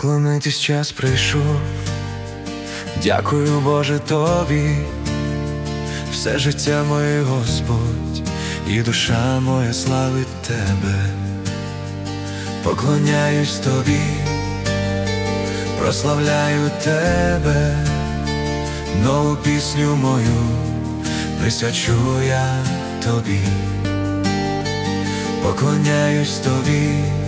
Поклонитись час прийшов, дякую, Боже, тобі. Все життя моє, Господь, і душа моя славить тебе. Поклоняюсь тобі, прославляю тебе, нову пісню мою присвячу я тобі. Поклоняюсь тобі,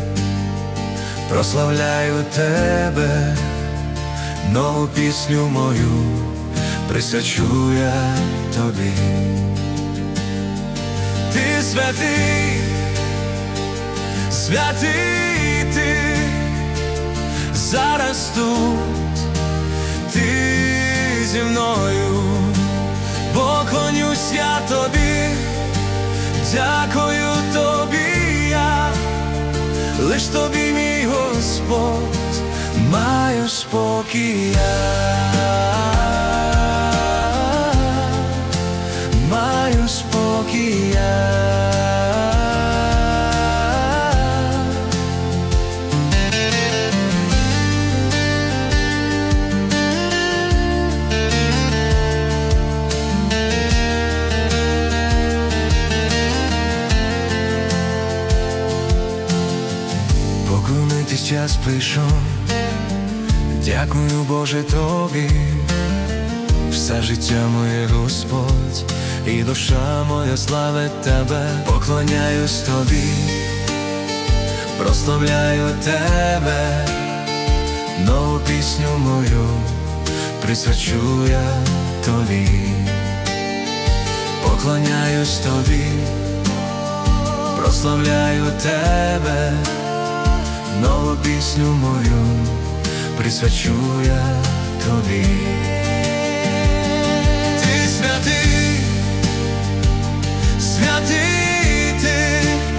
прославляю тебе, нову пісню мою присвячу я тобі. Ти святий, святий ти, зараз тут, ти зі мною. Поклонюсь я тобі, дякую тобі я, лиш тобі, мій Господь, маю спокій я, маю спокій я. Поклонитись час прийшов, дякую, Боже, тобі. Все життя моє, Господь, і душа моя славить тебе. Поклоняюсь тобі, прославляю тебе, нову пісню мою присвячу я тобі. Поклоняюсь тобі, прославляю тебе, нову пісню мою присвячу я тобі. Ти святий, святий ти,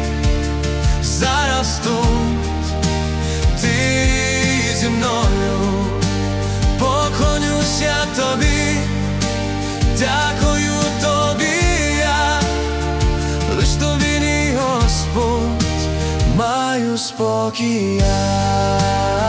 зараз тут, ти зі мною. Поклонюсь я тобі, дякую тобі я, лиш тобі, мій Господь, маю спокій я.